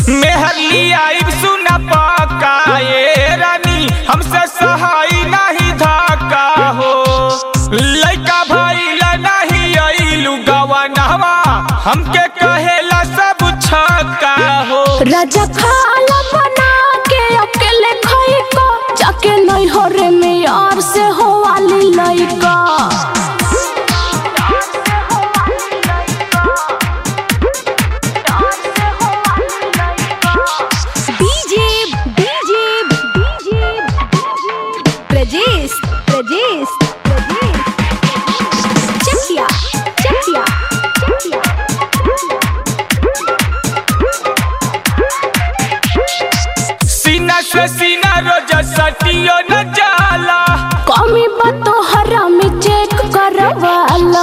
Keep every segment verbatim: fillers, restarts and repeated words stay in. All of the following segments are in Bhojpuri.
मेहरली आइब सुना पकाए रानी हमसे सहाय नहीं धाका हो लइका भइला नहीं आइलू गवनवा हमके कहेला सब छक्का हो। राजा खाला बना के अकेले खाई को जाके नहीं हो रे में यार से हो वाली लइका DJ DJ DJ Prajesh Prajesh Chakiya Chakiya Chakiya सीना से सीना रोज सटियो न जाला कमी बातो हरा में चेक करवाला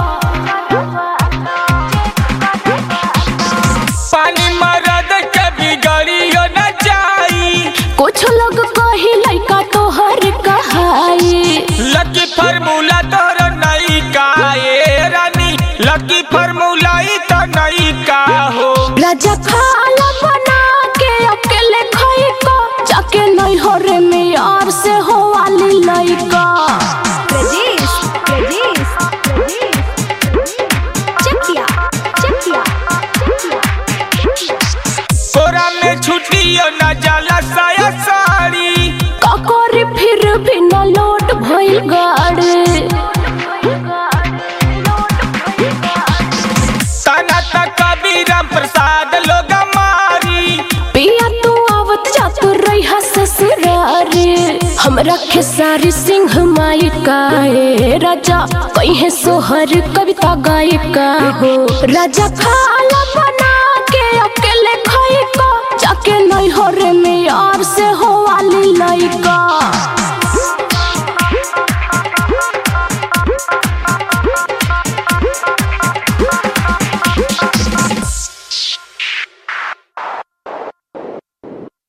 पानी मरद के बिगड़ियो न जाई कुछ लोग कही लइका तो हर कहाई लकी फार्मूला तोर नहीं का ए रानी लकी फार्मूला ही तो नहीं का हो। राजा खाला बना के अकेले खाई को जाके नहीं हो रे में यार से हो वाली लइका प्रजेश प्रजेश चकिया चकिया कोरा में छुट्टियो न जाला साया साड़ी काकोरी फिर भी न लोट भइल गाड़ी तना तक कबीराम प्रसाद लोग मारी पिया तू आवत जात रही ससुरारे हमरा खेसारी सिंह माई काए राजा कहीं सोहर कविता गायिका हो। राजा खा